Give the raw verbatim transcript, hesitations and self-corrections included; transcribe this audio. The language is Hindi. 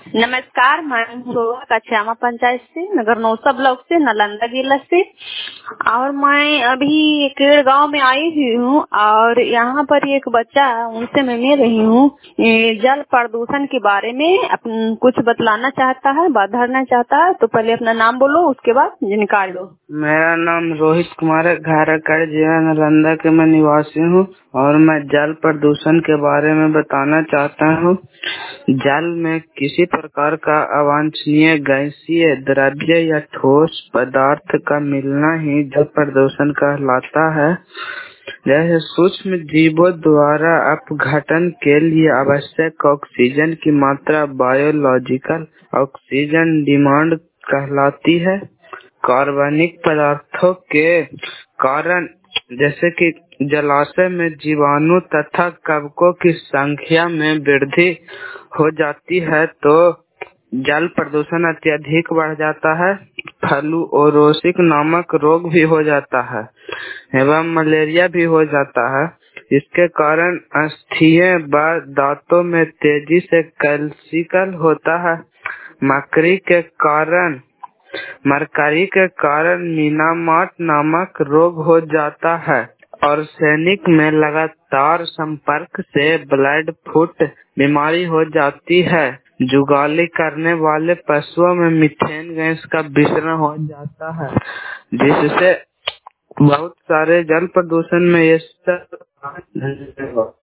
नमस्कार, मैं सोहा कछामा पंचायत से, नगर नौसा ब्लॉक से, नालंदा जिला से। और मैं अभी केड़ गांव में आई हुई हूँ और यहाँ पर एक बच्चा है, उनसे मैं मिल रही हूँ। ये जल प्रदूषण के बारे में अपन कुछ बतलाना चाहता है, बात धरना चाहता है। तो पहले अपना नाम बोलो, उसके बाद निकाल लो। मेरा नाम रोहित कुमार है, घाराकड़ जिला नालंदा के मैं निवासी हूँ और मैं जल प्रदूषण के बारे में बताना चाहता हूँ। जल में किसी प्रकार का अवांछनीय गैसीय द्रव्य या ठोस पदार्थ का मिलना ही जल प्रदूषण कहलाता है। जैसे सूक्ष्म जीवों द्वारा अपघटन के लिए आवश्यक ऑक्सीजन की मात्रा बायोलॉजिकल ऑक्सीजन डिमांड कहलाती है। कार्बनिक पदार्थों के कारण जैसे कि जलाशय में जीवाणु तथा कवकों की संख्या में वृद्धि हो जाती है तो जल प्रदूषण अत्यधिक बढ़ जाता है। फ्लूओरोसिस नामक रोग भी हो जाता है एवं मलेरिया भी हो जाता है। इसके कारण अस्थियां व दांतों में तेजी से कैल्सिकल होता है। मकड़ी के कारण मरकरी के कारण मीनामाट नामक रोग हो जाता है और सैनिक में लगातार संपर्क से ब्लड फुट बीमारी हो जाती है। जुगाली करने वाले पशुओं में मीथेन गैस का विसरण हो जाता है, जिससे बहुत सारे जल प्रदूषण में ये सब